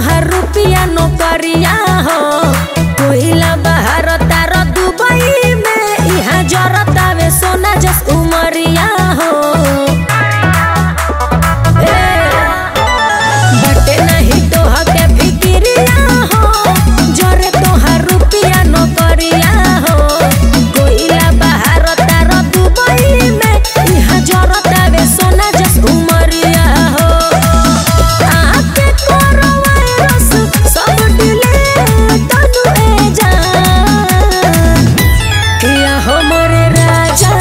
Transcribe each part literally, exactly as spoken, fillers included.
तोहार रुपिया नौकरिया हो कोइला बाहर तार दुबई में यहाँ जरतावे सोना जस उमरिया हो बटे नहीं तोहा के फिक्रिया हो जरे तोहार रुपिया नौकरिया हो कोइला बाहर तार दुबई में यहाँ जरतावे सोना जस उमरिया हो आके करो वायरस सब डिले तनु ए जान किया हो मोरे राजा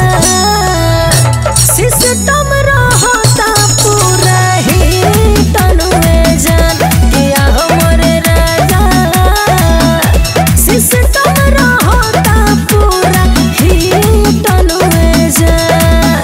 सिस्टम रहता पूरा ही तनु ए जान किया हो मोरे राजा सिस्टम रहता पूरा ही तनु ए जान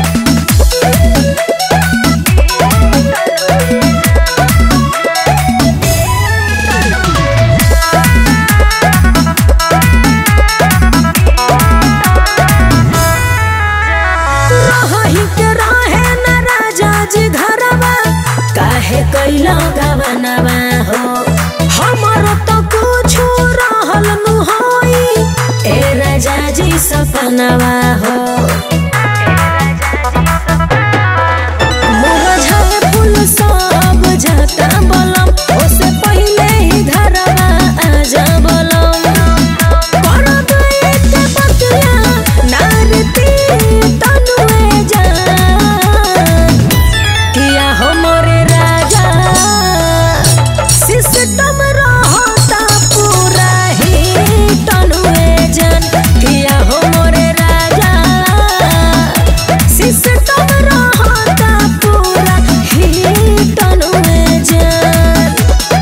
रही के रहे न राजा जी घरवा काहे कैला गवनवा हो हमरो तो कुछु रहल नु होई ए राजा जी सपनवा हो मुरझाए फूल सब जाता बलम ओसे पहिले ही घरवा आजा बलम कर दे के बतिया नारती तनु ए जान किया हो मोरे राजा सिस्टम रहता पूरा ही तनु ए जान किया हो मोरे राजा सिस्टम रहता पूरा ही तनु ए जान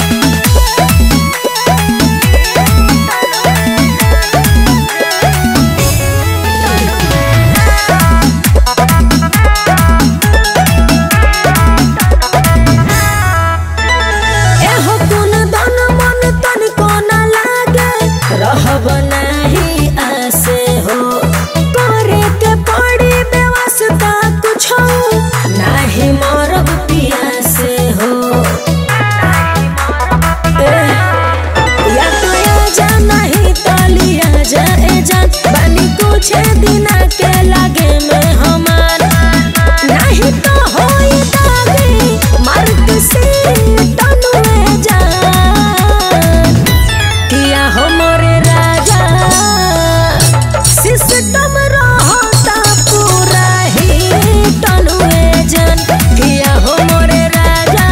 एहो कुन धन मन तनिको न लागे रहब नाही आसे हो करे के पड़ी व्यवस्था कुछो नाही मरब पियासे हो एह, या तो आजा नहीं तलिया जाए जान बानी कुछ दिना के लागे में हमार नहीं तो होई दागी मर्द से तनु ए जान किया हो मोरे राजा सिस्टम रहता पूरा ही तनु ए जान किया हो मोरे राजा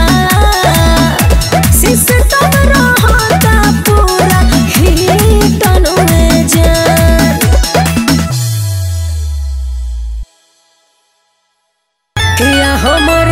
सिस्टम रहता पूरा ही तनु ए जान किया हो मोरे